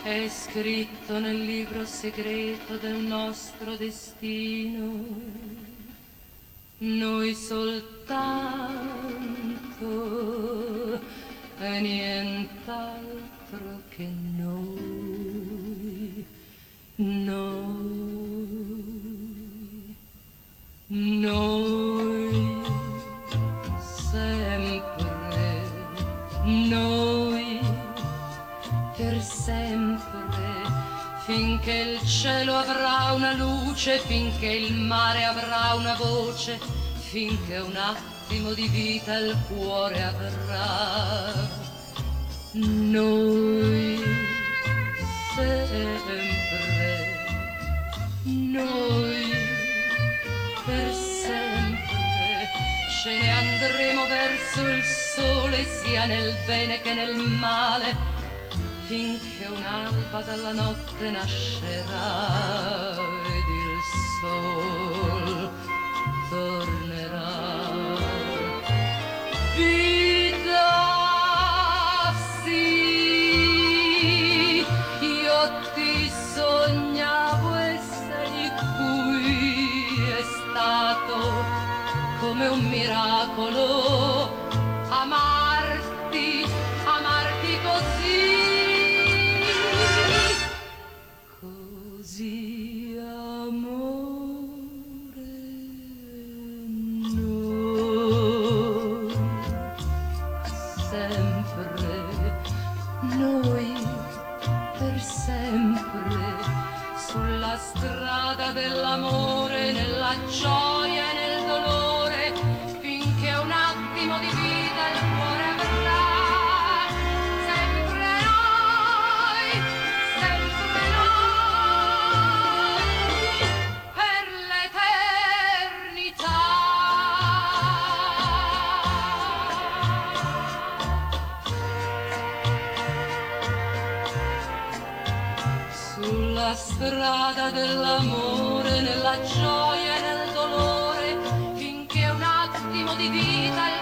è scritto nel libro segreto del nostro destino. Noi soltanto e nient'altro che noi, noi sempre, noi per sempre, finché il cielo avrà una luce, finché il mare avrà una voce, finché un attimo di vita il cuore avrà. Noi sempre, noi per sempre, ce ne andremo verso il sole, sia nel bene che nel male, finché un'alba dalla notte nascerà ed il sol tornerà. Vita, sì, io ti sognavo e sei qui, è stato come un miracolo amarti, amarti così. Così amore, noi sempre, noi per sempre, sulla strada dell'amore, nella gioia e nel dolore, finché un attimo di vita il cuore avrà. Sulla strada dell'amore, nella gioia e nel dolore, finché un attimo di vita